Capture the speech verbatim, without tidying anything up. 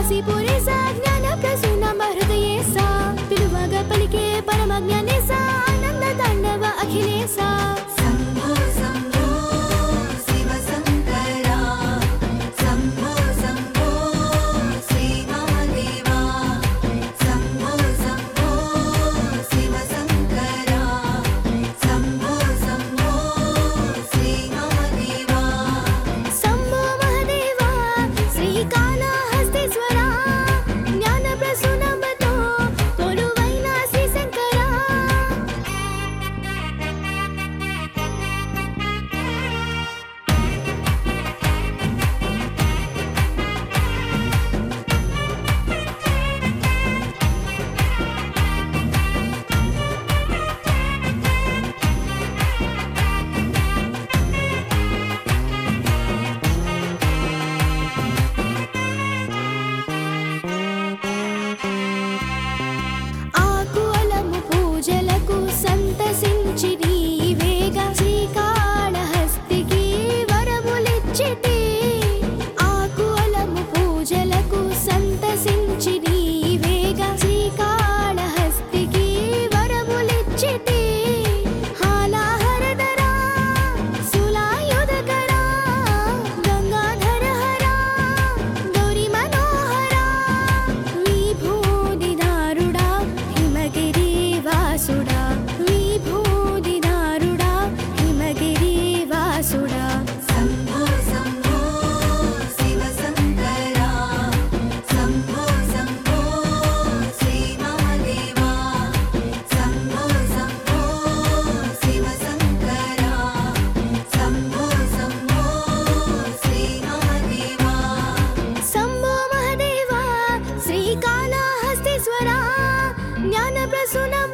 काशीपुरेसा ज्ञानप्रसूनं हृदयेसा पिलुवगा पलिके परमज्ञानेसा आनन्दताण्डव अखिलेसा शम्भो शम्भो शिव शङ्करा शम्भो शम्भो श्री महादेवा शम्भो शम्भो शिव शङ्करा शम्भो शम्भो श्री महादेवा शम्भो महादेवा श्रीकाళहस्तीश्वरा ज्ञानप्रसूनंबतो కొలువైన శ్రీ శంకరా ఆకులము పూజలకు సంతసించి నీవేగా శ్రీకాళహస్తికి వరములిచ్చితి ఆకులము పూజలకు సంతసించి నీవేగా శ్రీకాళహస్తికి వరములిచ్చితి హాలాహరధరా సులాయుధకరా గంగాధరహరా గౌరీ మనోహరా విభూతిదారుడా హిమగిరి వాసుడా విభూతిదారుడా హిమగిరి వాసుడా శంభో శంభో శివ శంకరా శంభో శంభో శ్రీ మహాదేవా శంభో శంభో శివ శంకరా శంభో శంభో శ్రీ మహాదేవా శంభో మహాదేవా శ్రీకాళహస్తీశ్వరా జ్ఞానప్రసూన